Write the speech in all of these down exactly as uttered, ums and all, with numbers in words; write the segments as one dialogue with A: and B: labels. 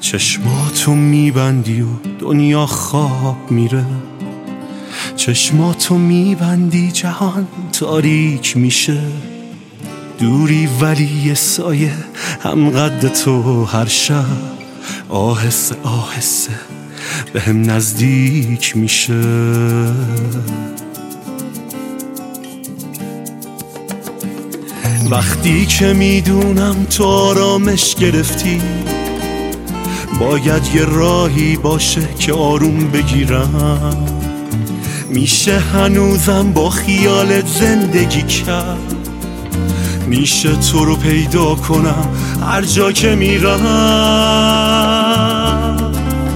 A: چشماتو میبندی و دنیا خواب میره، چشماتو میبندی جهان تاریک میشه. دوری ولی یه سایه هم قد تو هر شب آهسته آهسته به هم نزدیک میشه. وقتی که میدونم تو آرامش گرفتی، باید یه راهی باشه که آروم بگیرم. میشه هنوزم با خیالت زندگی کرد، میشه تو رو پیدا کنم هر جا که میرم.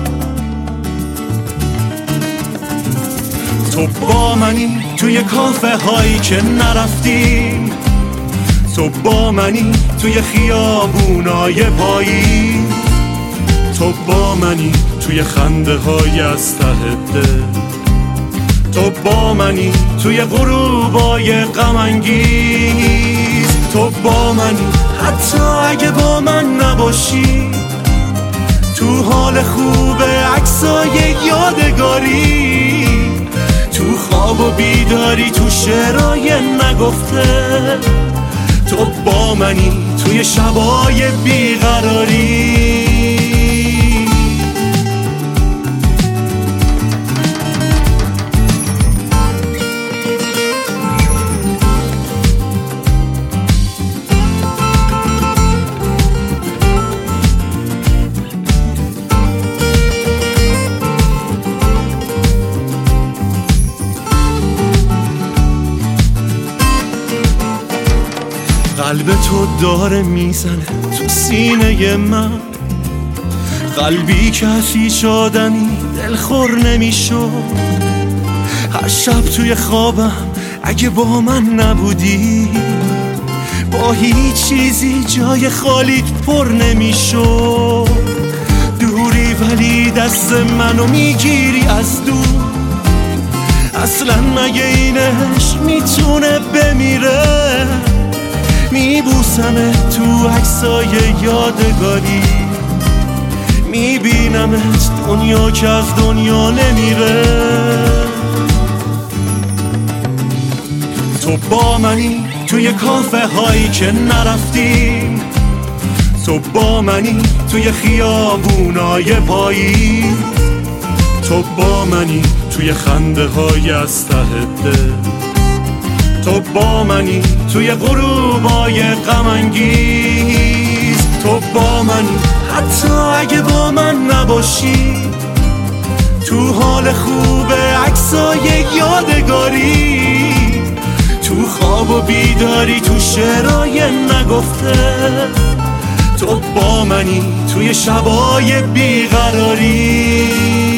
A: تو با منی توی کافه هایی که نرفتیم، تو با منی توی خیابونای پایی، تو با منی توی خنده های از ته دل، تو با منی توی غروبای غم انگیز، تو با منی حتی اگه با من نباشی، تو حال خوب عکسای یادگاری، تو خواب و بیداری، تو شعرهای نگفته، تو با منی توی شبای بیقراری. قلب تو داره میزنه تو سینه من، قلبی که از هیچ آدمی دلخور نمیشد. هر شب توی خوابم اگه با من نبودی، با هیچ چیزی جای خالیت پر نمیشد. دوری ولی دست منو میگیری از دور، اصلا مگه این عشق میتونه بمیره؟ میبوسمه تو عکسای یادگاری، میبینمت دنیا که از دنیا نمیره. تو با منی توی کافه هایی که نرفتیم، تو با منی توی خیابونای پایی، تو با منی توی خنده های از ته دل، تو با منی توی غروبای غم انگیز، تو با منی حتی اگه با من نباشی، تو حال خوب عکسای یادگاری، تو خواب و بیداری، تو شعرهای نگفته، تو با منی توی شبای بیقراری.